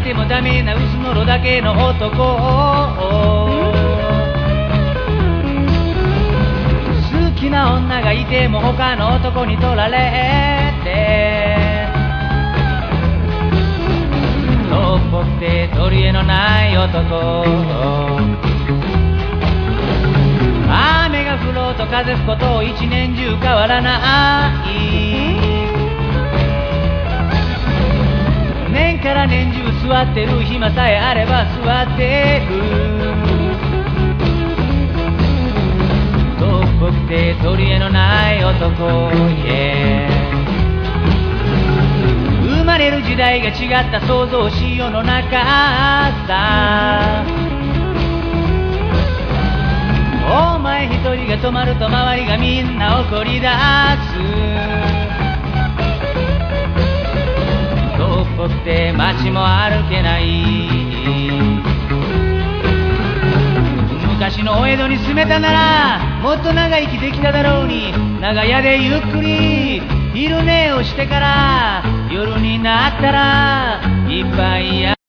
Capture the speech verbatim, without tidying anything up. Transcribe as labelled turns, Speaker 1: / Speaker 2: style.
Speaker 1: てもダメな薄のろだけの男。好きな女がいても他の男に取られて、とっぽくて取り柄のない男。雨が降ろうと風吹くこと一年中変わらない。年から年中座ってる暇さえあれば座ってる。とっぽくて取り柄のない男、yeah、生まれる時代が違った想像し世の中さ。お前一人が止まると周りがみんな怒り出す。とっぽくて街も歩けない。昔のお江戸に住めたならもっと長生きできただろうに。長屋でゆっくり昼寝をしてから夜になったらいっぱいや